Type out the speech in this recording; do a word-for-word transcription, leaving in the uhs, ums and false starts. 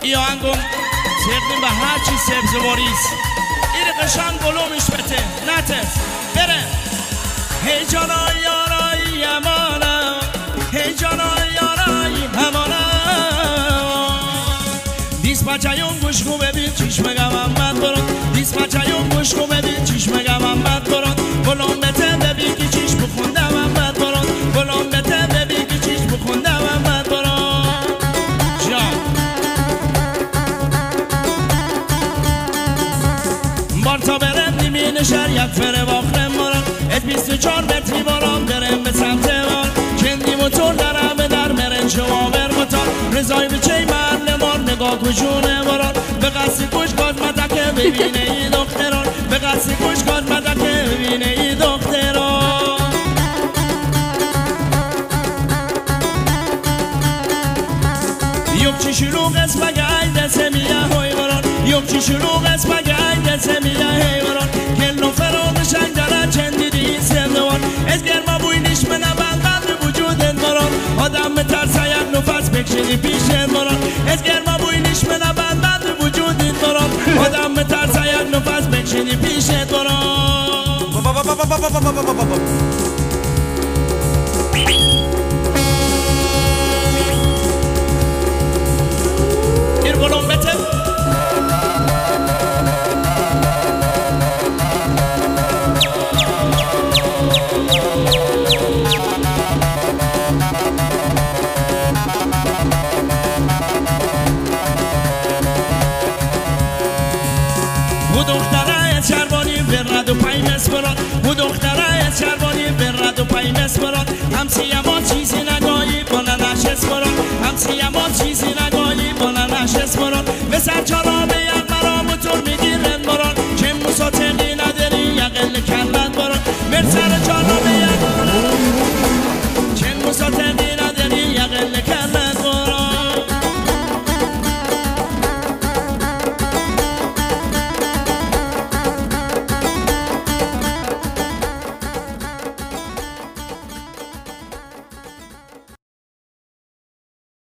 ای آهنگم سردیم به هر چی سبزواریست این قشنگ بلومش بته نتس بره هی جانای یارای امانم هی جانای یارای امانم دیس بچه‌یم گوش کو ببین چشم گمم من برات دیس بچه‌یم گوش کو ببین چشم گمم من برات بلوم بته ببین که چیش بخوندم من برات بلوم بته ببین که چیش بخوندم من برات جان بارتا برم نیمین شهر یک فره باخرم برام ات بیست و چهار متری برام برم به سمت بار چندی موتور درم به در مرن شوابر موتور رضای بچه من نمان نگاه کجونه برام به قصد کش کاد مدکه ببینه ای دختران به قصد کش کاد مدکه ببینه ای دختران یک چی شلوغ است مگه ای دسته میه های بران یک چی شلوغ است مگه ای دسته میه های بران کلو فران شنگ داره چندی دیست دوان از گرما بوی نیش منه بند وجودت بران آدم به ترس یک نفس بکشیدی پیشت بران از گرما بوی نیش منه بند وجودت بران آدم به ترس یک نفس بکشیدی پیشت بران این گلوم بته و دختره چربانی برد و پای مسپرات و دختره چربانی برد و پای مسپرات همسی ما چیزی نگاهی بانه نشست برات همسی ما چیزی نگاهی بانه نشست برات به سر چارا